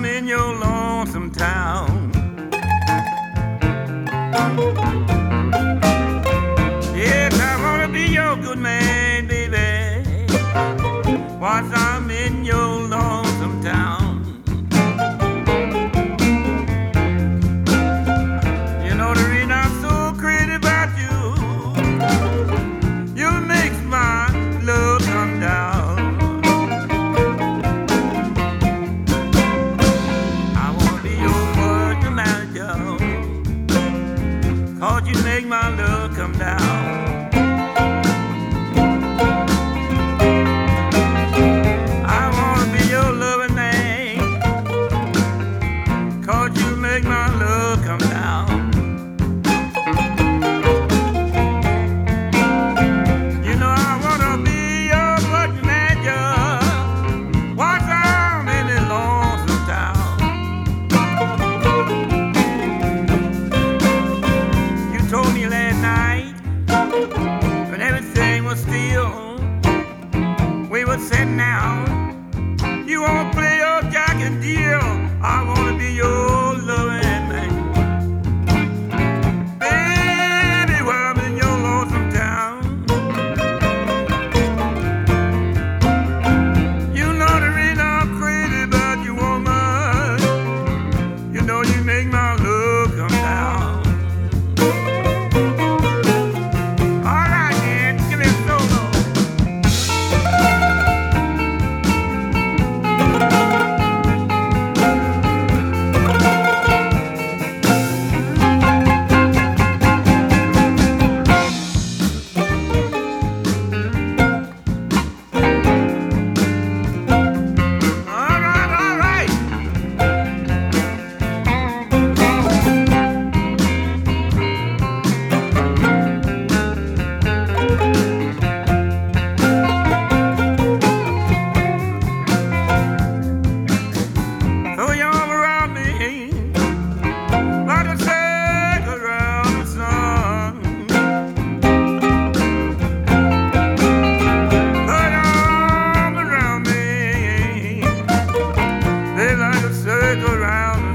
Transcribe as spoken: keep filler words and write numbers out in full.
I'm in your lonesome town. Yes, I wanna be your good man, baby, whilst I'm in your lonesome town. You know the reason I'm so crazy about you, you makes my love come down. I wanna be your working manager, 'cause you make my love come down. I wanna be your loving man, 'cause you make my love come down. You know I wanna be your working manager, whilst I'm in this lonesome town. You told me last night, when everything was still, we were sitting down. You wanna play your Jack and Jill, I wanna be your loving man. Baby, while I'm in your lonesome town, you know the reason I'm crazy about you, woman. You know you make my love come down. All right, man, give me a solo. All right, all right. Throw your arm around me, like a sack around the sun. Throw your arm around me, they like a circle around the